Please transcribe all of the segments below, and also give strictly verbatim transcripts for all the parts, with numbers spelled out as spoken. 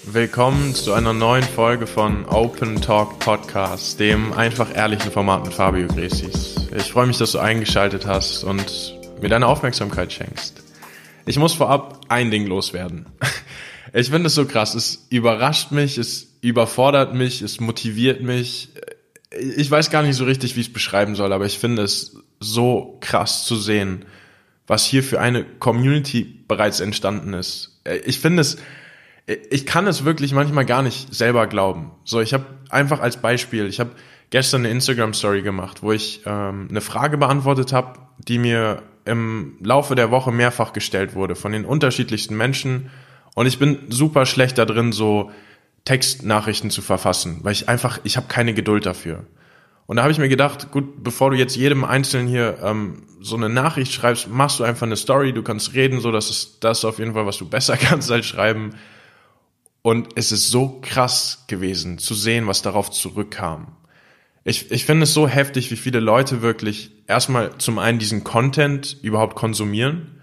Willkommen zu einer neuen Folge von Open Talk Podcast, dem einfach ehrlichen Format mit Fabio Gresis. Ich freue mich, dass du eingeschaltet hast und mir deine Aufmerksamkeit schenkst. Ich muss vorab ein Ding loswerden. Ich finde es so krass, es überrascht mich, es überfordert mich, es motiviert mich. Ich weiß gar nicht so richtig, wie ich es beschreiben soll, aber ich finde es so krass zu sehen, was hier für eine Community bereits entstanden ist. Ich finde es, ich kann es wirklich manchmal gar nicht selber glauben. So, ich habe einfach als Beispiel, ich habe gestern eine Instagram-Story gemacht, wo ich ähm, eine Frage beantwortet habe, die mir im Laufe der Woche mehrfach gestellt wurde von den unterschiedlichsten Menschen. Und ich bin super schlecht da drin, so Textnachrichten zu verfassen, weil ich einfach, ich habe keine Geduld dafür. Und da habe ich mir gedacht, gut, bevor du jetzt jedem Einzelnen hier ähm, so eine Nachricht schreibst, machst du einfach eine Story, du kannst reden, so das ist das auf jeden Fall, was du besser kannst als schreiben. Und es ist so krass gewesen, zu sehen, was darauf zurückkam. Ich, ich finde es so heftig, wie viele Leute wirklich erstmal zum einen diesen Content überhaupt konsumieren,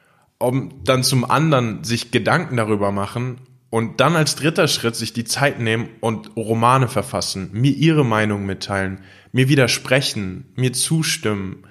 um dann zum anderen sich Gedanken darüber machen und dann als dritter Schritt sich die Zeit nehmen und Romane verfassen, mir ihre Meinung mitteilen, mir widersprechen, mir zustimmen.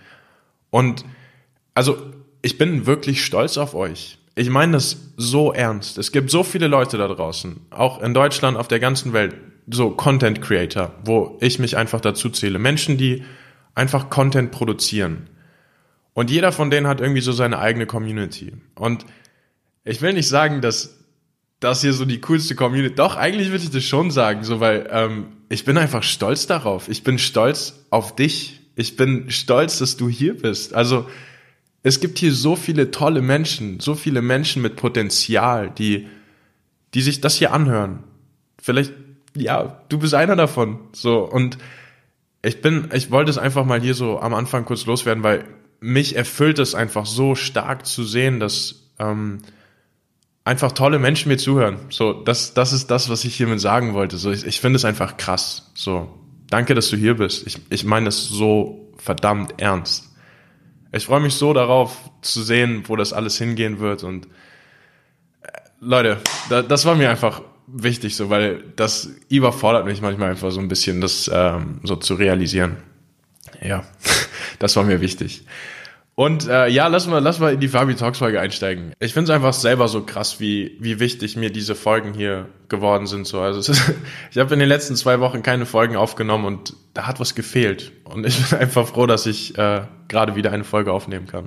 Und also ich bin wirklich stolz auf euch. Ich meine das so ernst. Es gibt so viele Leute da draußen, auch in Deutschland, auf der ganzen Welt, so Content Creator, wo ich mich einfach dazu zähle. Menschen, die einfach Content produzieren. Und jeder von denen hat irgendwie so seine eigene Community. Und ich will nicht sagen, dass das hier so die coolste Community, doch, eigentlich würde ich das schon sagen, so, weil ähm, ich bin einfach stolz darauf. Ich bin stolz auf dich. Ich bin stolz, dass du hier bist. Also es gibt hier so viele tolle Menschen, so viele Menschen mit Potenzial, die, die sich das hier anhören. Vielleicht, ja, du bist einer davon. So, und ich bin, ich wollte es einfach mal hier so am Anfang kurz loswerden, weil mich erfüllt es einfach so stark zu sehen, dass ähm, einfach tolle Menschen mir zuhören. So, das, das ist das, was ich hiermit sagen wollte. So, ich, ich finde es einfach krass. So, danke, dass du hier bist. Ich, ich meine es so verdammt ernst. Ich freue mich so darauf zu sehen, wo das alles hingehen wird und äh, Leute, da, das war mir einfach wichtig, so, weil das überfordert mich manchmal einfach so ein bisschen, das ähm, so zu realisieren. Ja, das war mir wichtig. Und äh, ja, lass mal, lass mal in die Fabi Talks Folge einsteigen. Ich finde es einfach selber so krass, wie wie wichtig mir diese Folgen hier geworden sind. So, also es ist, ich habe in den letzten zwei Wochen keine Folgen aufgenommen und da hat was gefehlt. Und ich bin einfach froh, dass ich äh, gerade wieder eine Folge aufnehmen kann.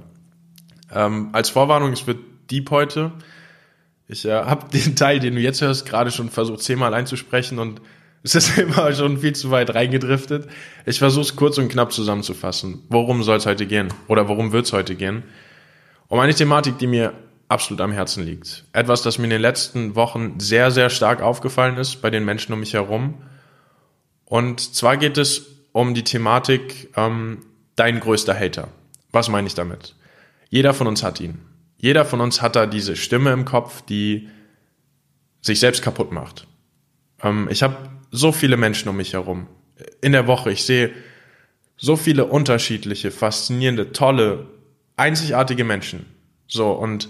Ähm, als Vorwarnung, es wird deep heute. Ich äh, habe den Teil, den du jetzt hörst, gerade schon versucht zehnmal einzusprechen und es ist immer schon viel zu weit reingedriftet. Ich versuche es kurz und knapp zusammenzufassen. Worum soll es heute gehen? Oder worum wird es heute gehen? Um eine Thematik, die mir absolut am Herzen liegt. Etwas, das mir in den letzten Wochen sehr, sehr stark aufgefallen ist bei den Menschen um mich herum. Und zwar geht es um die Thematik, ähm, dein größter Hater. Was meine ich damit? Jeder von uns hat ihn. Jeder von uns hat da diese Stimme im Kopf, die sich selbst kaputt macht. Ähm, ich habe so viele Menschen um mich herum. In der Woche, ich sehe so viele unterschiedliche, faszinierende, tolle, einzigartige Menschen. So, und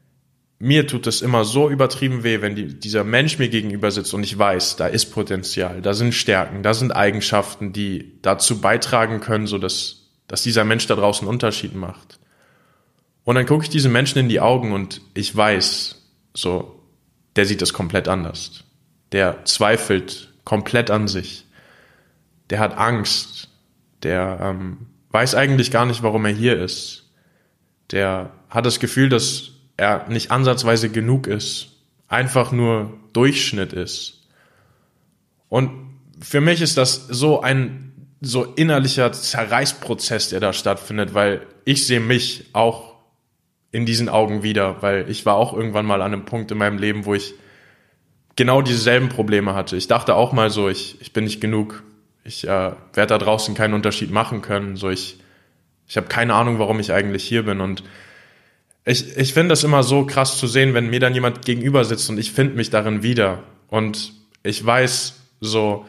mir tut es immer so übertrieben weh, wenn die, dieser Mensch mir gegenüber sitzt und ich weiß, da ist Potenzial, da sind Stärken, da sind Eigenschaften, die dazu beitragen können, so dass, dass dieser Mensch da draußen einen Unterschied macht. Und dann gucke ich diesen Menschen in die Augen und ich weiß, so, der sieht das komplett anders. Der zweifelt komplett an sich. Der hat Angst. Der ähm, weiß eigentlich gar nicht, warum er hier ist. Der hat das Gefühl, dass er nicht ansatzweise genug ist. Einfach nur Durchschnitt ist. Und für mich ist das so ein so innerlicher Zerreißprozess, der da stattfindet, weil ich sehe mich auch in diesen Augen wieder, weil ich war auch irgendwann mal an einem Punkt in meinem Leben, wo ich genau dieselben Probleme hatte. Ich dachte auch mal so, ich, ich bin nicht genug. Ich äh, werde da draußen keinen Unterschied machen können. So ich, ich habe keine Ahnung, warum ich eigentlich hier bin. Und ich, ich finde das immer so krass zu sehen, wenn mir dann jemand gegenüber sitzt und ich finde mich darin wieder. Und ich weiß so,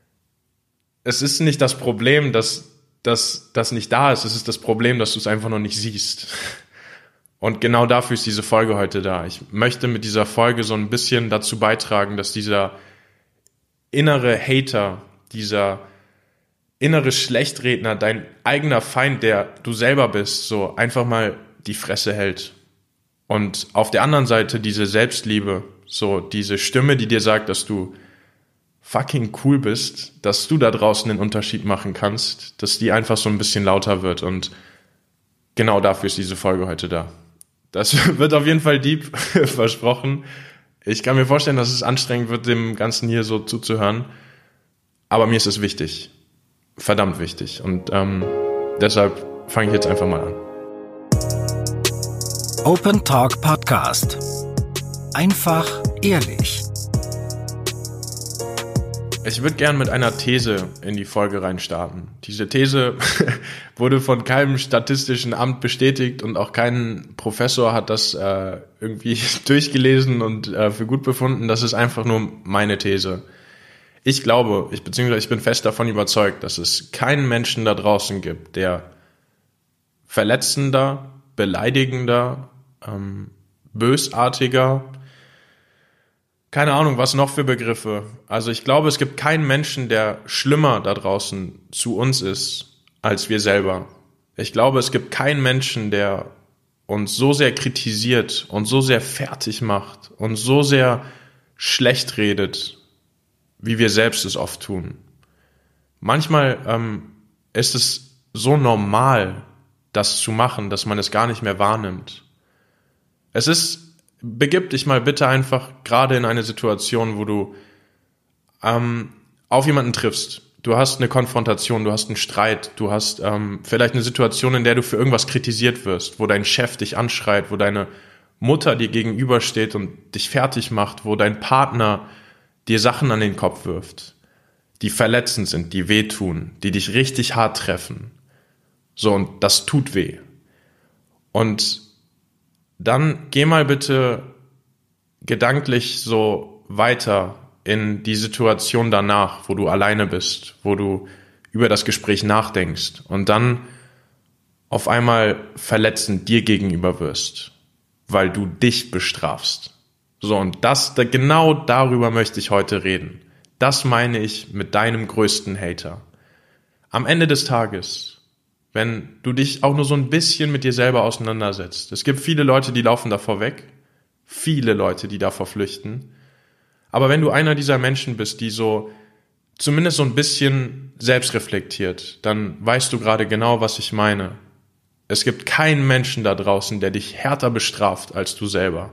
es ist nicht das Problem, dass dass das nicht da ist. Es ist das Problem, dass du es einfach noch nicht siehst. Und genau dafür ist diese Folge heute da. Ich möchte mit dieser Folge so ein bisschen dazu beitragen, dass dieser innere Hater, dieser innere Schlechtredner, dein eigener Feind, der du selber bist, so einfach mal die Fresse hält. Und auf der anderen Seite diese Selbstliebe, so diese Stimme, die dir sagt, dass du fucking cool bist, dass du da draußen den Unterschied machen kannst, dass die einfach so ein bisschen lauter wird. Und genau dafür ist diese Folge heute da. Das wird auf jeden Fall deep, versprochen. Ich kann mir vorstellen, dass es anstrengend wird, dem Ganzen hier so zuzuhören. Aber mir ist es wichtig. Verdammt wichtig. Und ähm, deshalb fange ich jetzt einfach mal an. Open Talk Podcast. Einfach ehrlich. Ich würde gern mit einer These in die Folge reinstarten. Diese These wurde von keinem statistischen Amt bestätigt und auch kein Professor hat das äh, irgendwie durchgelesen und äh, für gut befunden. Das ist einfach nur meine These. Ich glaube, ich beziehungsweise ich bin fest davon überzeugt, dass es keinen Menschen da draußen gibt, der verletzender, beleidigender, ähm, bösartiger, keine Ahnung, was noch für Begriffe. Also ich glaube, es gibt keinen Menschen, der schlimmer da draußen zu uns ist, als wir selber. Ich glaube, es gibt keinen Menschen, der uns so sehr kritisiert und so sehr fertig macht und so sehr schlecht redet, wie wir selbst es oft tun. Manchmal ähm, ist es so normal, das zu machen, dass man es gar nicht mehr wahrnimmt. Es ist Begib dich mal bitte einfach gerade in eine Situation, wo du ähm, auf jemanden triffst. Du hast eine Konfrontation, du hast einen Streit, du hast ähm, vielleicht eine Situation, in der du für irgendwas kritisiert wirst, wo dein Chef dich anschreit, wo deine Mutter dir gegenübersteht und dich fertig macht, wo dein Partner dir Sachen an den Kopf wirft, die verletzend sind, die wehtun, die dich richtig hart treffen. So, und das tut weh. Und dann geh mal bitte gedanklich so weiter in die Situation danach, wo du alleine bist, wo du über das Gespräch nachdenkst und dann auf einmal verletzend dir gegenüber wirst, weil du dich bestrafst. So, und das, genau darüber möchte ich heute reden. Das meine ich mit deinem größten Hater. Am Ende des Tages, wenn du dich auch nur so ein bisschen mit dir selber auseinandersetzt. Es gibt viele Leute, die laufen davor weg. Viele Leute, die davor flüchten. Aber wenn du einer dieser Menschen bist, die so zumindest so ein bisschen selbst reflektiert, dann weißt du gerade genau, was ich meine. Es gibt keinen Menschen da draußen, der dich härter bestraft als du selber.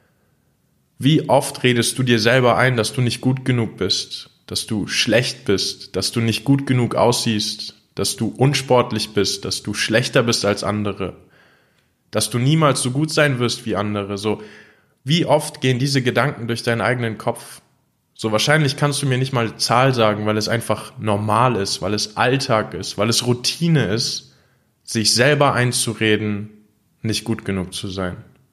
Wie oft redest du dir selber ein, dass du nicht gut genug bist, dass du schlecht bist, dass du nicht gut genug aussiehst, dass du unsportlich bist, dass du schlechter bist als andere, dass du niemals so gut sein wirst wie andere. So, wie oft gehen diese Gedanken durch deinen eigenen Kopf? So, wahrscheinlich kannst du mir nicht mal Zahl sagen, weil es einfach normal ist, weil es Alltag ist, weil es Routine ist, sich selber einzureden, nicht gut genug zu sein.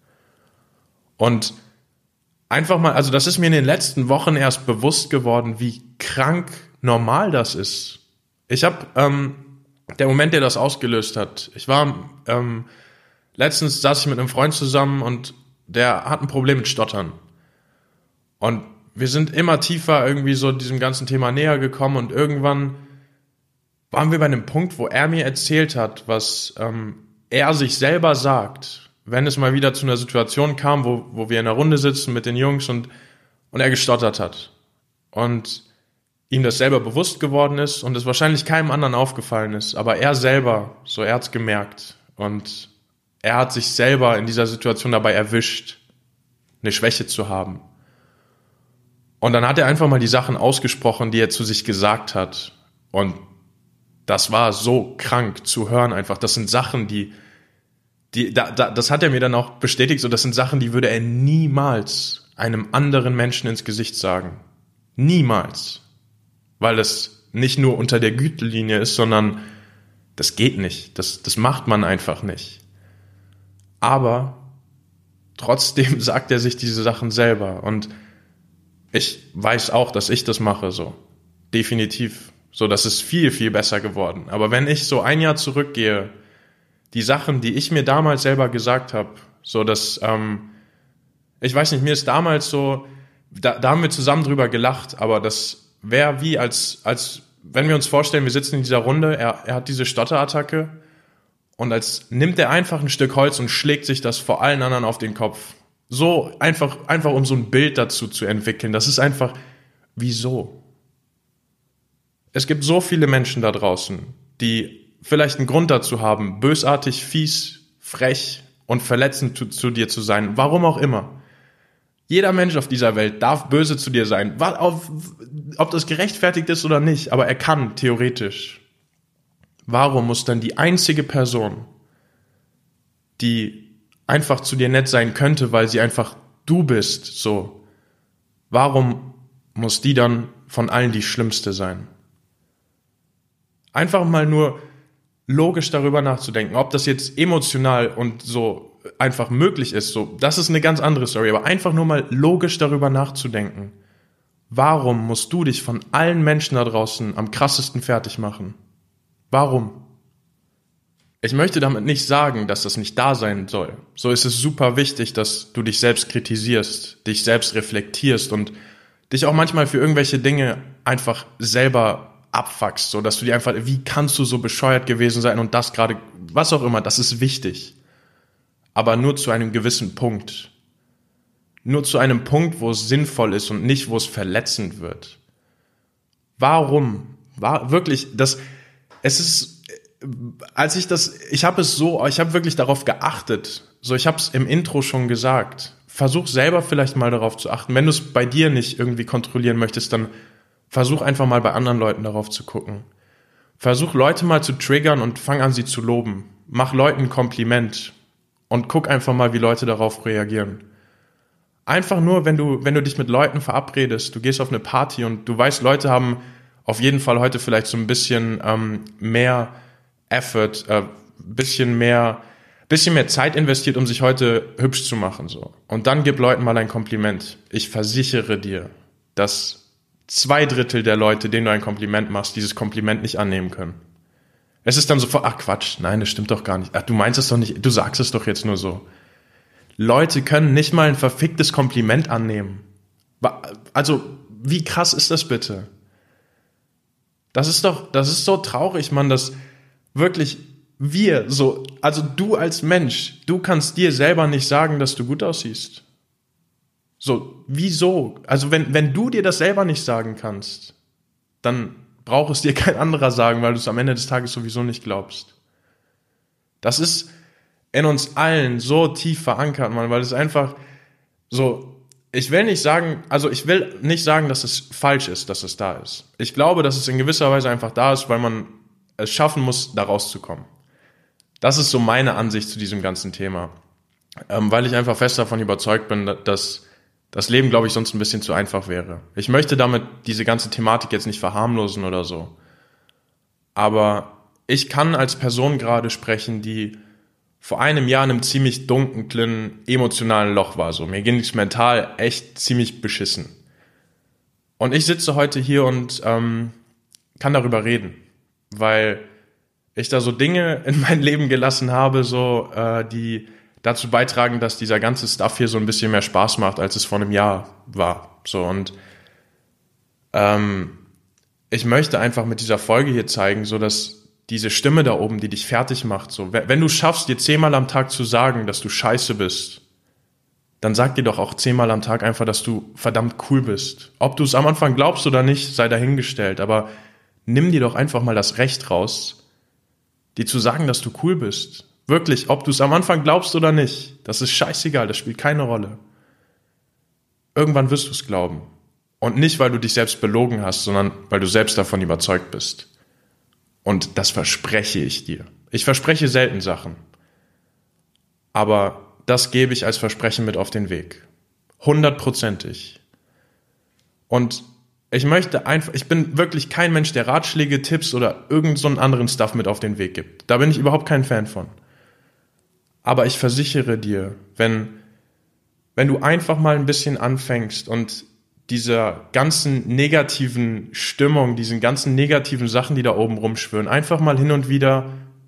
Und einfach mal, also das ist mir in den letzten Wochen erst bewusst geworden, wie krank normal das ist. Ich habe, ähm, der Moment, der das ausgelöst hat, ich war, ähm, letztens saß ich mit einem Freund zusammen und der hat ein Problem mit Stottern. Und wir sind immer tiefer irgendwie so diesem ganzen Thema näher gekommen und irgendwann waren wir bei einem Punkt, wo er mir erzählt hat, was ähm, er sich selber sagt, wenn es mal wieder zu einer Situation kam, wo, wo wir in einer Runde sitzen mit den Jungs und, und er gestottert hat. Und ihm das selber bewusst geworden ist und es wahrscheinlich keinem anderen aufgefallen ist, aber er selber, so er hat's gemerkt und er hat sich selber in dieser Situation dabei erwischt, eine Schwäche zu haben. Und dann hat er einfach mal die Sachen ausgesprochen, die er zu sich gesagt hat und das war so krank zu hören einfach. Das sind Sachen, die, die da, da, das hat er mir dann auch bestätigt, so das sind Sachen, die würde er niemals einem anderen Menschen ins Gesicht sagen. Niemals. Weil es nicht nur unter der Gürtellinie ist, sondern das geht nicht. Das, das macht man einfach nicht. Aber trotzdem sagt er sich diese Sachen selber. Und ich weiß auch, dass ich das mache, so. Definitiv. So, das ist viel, viel besser geworden. Aber wenn ich so ein Jahr zurückgehe, die Sachen, die ich mir damals selber gesagt habe, so dass, ähm, ich weiß nicht, mir ist damals so, da, da haben wir zusammen drüber gelacht, aber das wäre wie als, als, wenn wir uns vorstellen, wir sitzen in dieser Runde, er, er hat diese Stotterattacke und als nimmt er einfach ein Stück Holz und schlägt sich das vor allen anderen auf den Kopf. So einfach, einfach um so ein Bild dazu zu entwickeln. Das ist einfach, wieso? Es gibt so viele Menschen da draußen, die vielleicht einen Grund dazu haben, bösartig, fies, frech und verletzend zu, zu dir zu sein. Warum auch immer. Jeder Mensch auf dieser Welt darf böse zu dir sein. Ob das gerechtfertigt ist oder nicht, aber er kann, theoretisch. Warum muss dann die einzige Person, die einfach zu dir nett sein könnte, weil sie einfach du bist, so, warum muss die dann von allen die Schlimmste sein? Einfach mal nur logisch darüber nachzudenken, ob das jetzt emotional und so einfach möglich ist, so, das ist eine ganz andere Story, aber einfach nur mal logisch darüber nachzudenken. Warum musst du dich von allen Menschen da draußen am krassesten fertig machen? Warum? Ich möchte damit nicht sagen, dass das nicht da sein soll. So ist es super wichtig, dass du dich selbst kritisierst, dich selbst reflektierst und dich auch manchmal für irgendwelche Dinge einfach selber abfuckst, so dass du dir einfach, wie kannst du so bescheuert gewesen sein und das gerade, was auch immer, das ist wichtig. Aber nur zu einem gewissen Punkt. Nur zu einem Punkt, wo es sinnvoll ist und nicht, wo es verletzend wird. Warum? War wirklich, das, es ist, als ich das, ich habe es so, ich habe wirklich darauf geachtet. So, ich habe es im Intro schon gesagt. Versuch selber vielleicht mal darauf zu achten. Wenn du es bei dir nicht irgendwie kontrollieren möchtest, dann versuch einfach mal bei anderen Leuten darauf zu gucken. Versuch Leute mal zu triggern und fang an, sie zu loben. Mach Leuten ein Kompliment und guck einfach mal, wie Leute darauf reagieren. Einfach nur, wenn du, wenn du dich mit Leuten verabredest, du gehst auf eine Party und du weißt, Leute haben auf jeden Fall heute vielleicht so ein bisschen ähm, mehr Effort, äh, bisschen mehr, bisschen mehr Zeit investiert, um sich heute hübsch zu machen, so. Und dann gib Leuten mal ein Kompliment. Ich versichere dir, dass zwei Drittel der Leute, denen du ein Kompliment machst, dieses Kompliment nicht annehmen können. Es ist dann sofort, ach Quatsch, nein, das stimmt doch gar nicht. Ach, du meinst es doch nicht, du sagst es doch jetzt nur so. Leute können nicht mal ein verficktes Kompliment annehmen. Also, wie krass ist das bitte? Das ist doch, das ist so traurig, Mann, dass wirklich wir so, also du als Mensch, du kannst dir selber nicht sagen, dass du gut aussiehst. So, wieso? Also wenn, wenn du dir das selber nicht sagen kannst, dann braucht es dir kein anderer sagen, weil du es am Ende des Tages sowieso nicht glaubst. Das ist in uns allen so tief verankert, Mann, weil es einfach so, ich will nicht sagen, also ich will nicht sagen, dass es falsch ist, dass es da ist. Ich glaube, dass es in gewisser Weise einfach da ist, weil man es schaffen muss, da rauszukommen. Das ist so meine Ansicht zu diesem ganzen Thema. Ähm, weil ich einfach fest davon überzeugt bin, dass das Leben, glaube ich, sonst ein bisschen zu einfach wäre. Ich möchte damit diese ganze Thematik jetzt nicht verharmlosen oder so. Aber ich kann als Person gerade sprechen, die vor einem Jahr in einem ziemlich dunklen, emotionalen Loch war. So, mir ging es mental echt ziemlich beschissen. Und ich sitze heute hier und ähm, kann darüber reden, weil ich da so Dinge in mein Leben gelassen habe, so äh, die dazu beitragen, dass dieser ganze Stuff hier so ein bisschen mehr Spaß macht, als es vor einem Jahr war. So, und ähm, ich möchte einfach mit dieser Folge hier zeigen, so dass diese Stimme da oben, die dich fertig macht, so, wenn du schaffst, dir zehnmal am Tag zu sagen, dass du scheiße bist, dann sag dir doch auch zehnmal am Tag einfach, dass du verdammt cool bist. Ob du es am Anfang glaubst oder nicht, sei dahingestellt, aber nimm dir doch einfach mal das Recht raus, dir zu sagen, dass du cool bist. Wirklich, ob du es am Anfang glaubst oder nicht, das ist scheißegal, das spielt keine Rolle. Irgendwann wirst du es glauben. Und nicht, weil du dich selbst belogen hast, sondern weil du selbst davon überzeugt bist. Und das verspreche ich dir. Ich verspreche selten Sachen. Aber das gebe ich als Versprechen mit auf den Weg. Hundertprozentig. Und ich möchte einfach, ich bin wirklich kein Mensch, der Ratschläge, Tipps oder irgend so einen anderen Stuff mit auf den Weg gibt. Da bin ich überhaupt kein Fan von. Aber ich versichere dir, wenn, wenn du einfach mal ein bisschen anfängst und dieser ganzen negativen Stimmung, diesen ganzen negativen Sachen, die da oben rumschwirren, einfach mal hin und wieder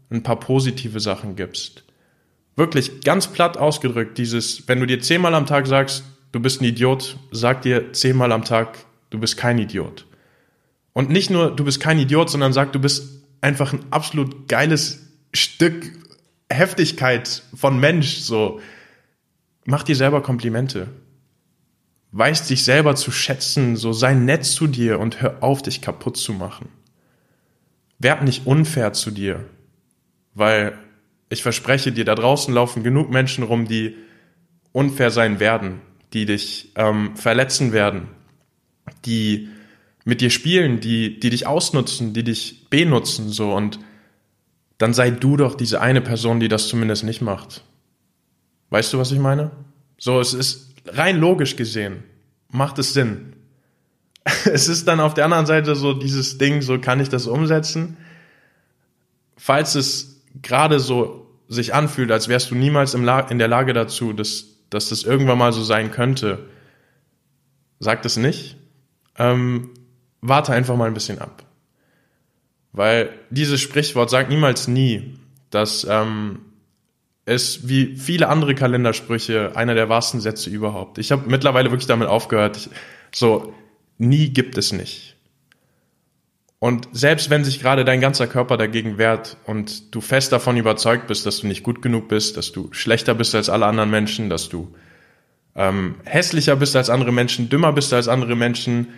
ein paar positive Sachen gibst. Wirklich ganz platt ausgedrückt, dieses, wenn du dir zehnmal am Tag sagst, du bist ein Idiot, sag dir zehnmal am Tag, du bist kein Idiot. Und nicht nur, du bist kein Idiot, sondern sag, du bist einfach ein absolut geiles Stück Heftigkeit von Mensch, so. Mach dir selber Komplimente. Weiß dich selber zu schätzen, so sei nett zu dir und hör auf, dich kaputt zu machen. Werd nicht unfair zu dir, weil ich verspreche dir, da draußen laufen genug Menschen rum, die unfair sein werden, die dich ähm, verletzen werden, die mit dir spielen, die, die dich ausnutzen, die dich benutzen, so, und dann sei du doch diese eine Person, die das zumindest nicht macht. Weißt du, was ich meine? So, es ist rein logisch gesehen, macht es Sinn. Es ist dann auf der anderen Seite so dieses Ding, so kann ich das umsetzen? Falls es gerade so sich anfühlt, als wärst du niemals im La- in der Lage dazu, dass, dass das irgendwann mal so sein könnte, sag das nicht. Ähm, warte einfach mal ein bisschen ab. Weil dieses Sprichwort sagt niemals nie, dass ähm, es wie viele andere Kalendersprüche einer der wahrsten Sätze überhaupt. Ich habe mittlerweile wirklich damit aufgehört. Ich, so, nie gibt es nicht. Und selbst wenn sich gerade dein ganzer Körper dagegen wehrt und du fest davon überzeugt bist, dass du nicht gut genug bist, dass du schlechter bist als alle anderen Menschen, dass du ähm, hässlicher bist als andere Menschen, dümmer bist als andere Menschen,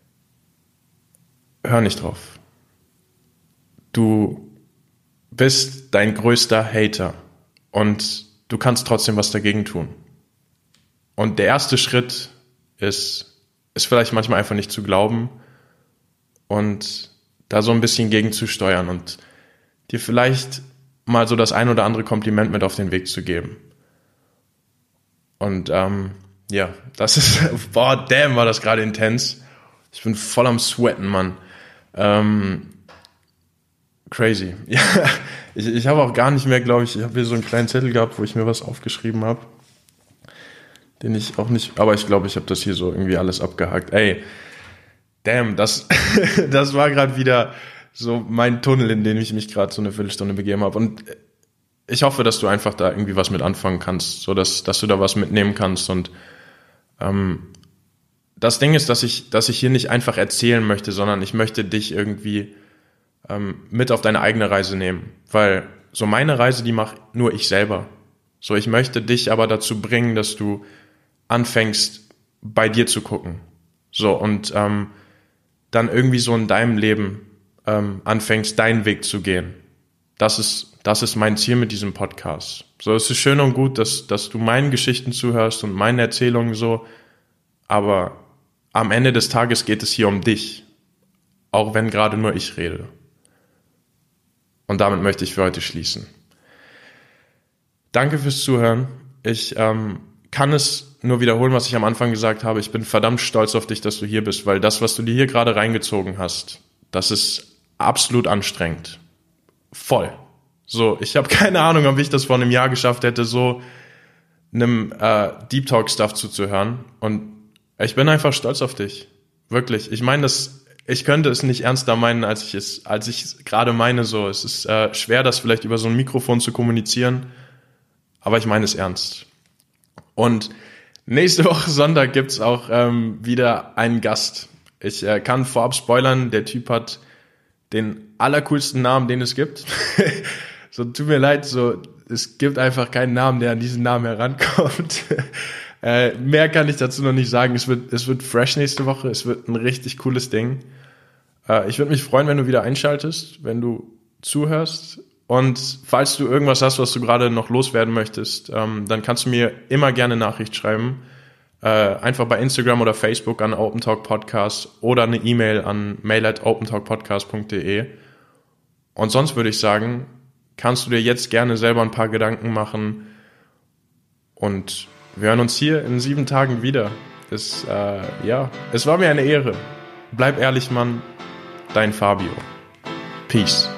hör nicht drauf. Du bist dein größter Hater und du kannst trotzdem was dagegen tun. Und der erste Schritt ist, ist vielleicht manchmal einfach nicht zu glauben und da so ein bisschen gegen zu steuern und dir vielleicht mal so das ein oder andere Kompliment mit auf den Weg zu geben. Und ähm, ja, das ist, boah, damn, war das gerade intens. Ich bin voll am Sweaten, Mann. Ähm, crazy. Ja, ich, ich habe auch gar nicht mehr, glaube ich, ich habe hier so einen kleinen Zettel gehabt, wo ich mir was aufgeschrieben habe, den ich auch nicht, aber ich glaube, ich habe das hier so irgendwie alles abgehakt. Ey, damn, das, das war gerade wieder so mein Tunnel, in den ich mich gerade so eine Viertelstunde begeben habe. Und ich hoffe, dass du einfach da irgendwie was mit anfangen kannst, so dass, dass du da was mitnehmen kannst. Und ähm, das Ding ist, dass ich, dass ich hier nicht einfach erzählen möchte, sondern ich möchte dich irgendwie ähm, mit auf deine eigene Reise nehmen. Weil so meine Reise, die mache nur ich selber. So, ich möchte dich aber dazu bringen, dass du anfängst, bei dir zu gucken. So, und ähm, dann irgendwie so in deinem Leben ähm, anfängst, deinen Weg zu gehen. Das ist, das ist mein Ziel mit diesem Podcast. So, es ist schön und gut, dass, dass du meinen Geschichten zuhörst und meinen Erzählungen so, aber am Ende des Tages geht es hier um dich. Auch wenn gerade nur ich rede. Und damit möchte ich für heute schließen. Danke fürs Zuhören. Ich ähm, kann es nur wiederholen, was ich am Anfang gesagt habe. Ich bin verdammt stolz auf dich, dass du hier bist, weil das, was du dir hier gerade reingezogen hast, das ist absolut anstrengend. Voll. So, ich habe keine Ahnung, ob ich das vor einem Jahr geschafft hätte, so einem äh, Deep Talk Stuff zuzuhören. Und ich bin einfach stolz auf dich. Wirklich. Ich meine, das, ich könnte es nicht ernster meinen, als ich es, als ich es gerade meine. So, es ist äh, schwer, das vielleicht über so ein Mikrofon zu kommunizieren, aber ich meine es ernst. Und nächste Woche Sonntag gibt's auch ähm, wieder einen Gast. Ich äh, kann vorab spoilern, der Typ hat den allercoolsten Namen, den es gibt. So, tut mir leid, so, es gibt einfach keinen Namen, der an diesen Namen herankommt. äh, mehr kann ich dazu noch nicht sagen. Es wird, es wird fresh nächste Woche. Es wird ein richtig cooles Ding. Äh, ich würde mich freuen, wenn du wieder einschaltest, wenn du zuhörst. Und falls du irgendwas hast, was du gerade noch loswerden möchtest, ähm, dann kannst du mir immer gerne eine Nachricht schreiben. Äh, einfach bei Instagram oder Facebook an Open Talk Podcast oder eine E-Mail an mail at opentalkpodcast punkt de. Und sonst würde ich sagen, kannst du dir jetzt gerne selber ein paar Gedanken machen. Und wir hören uns hier in sieben Tagen wieder. Es, äh, ja, es war mir eine Ehre. Bleib ehrlich, Mann. Dein Fabio. Peace.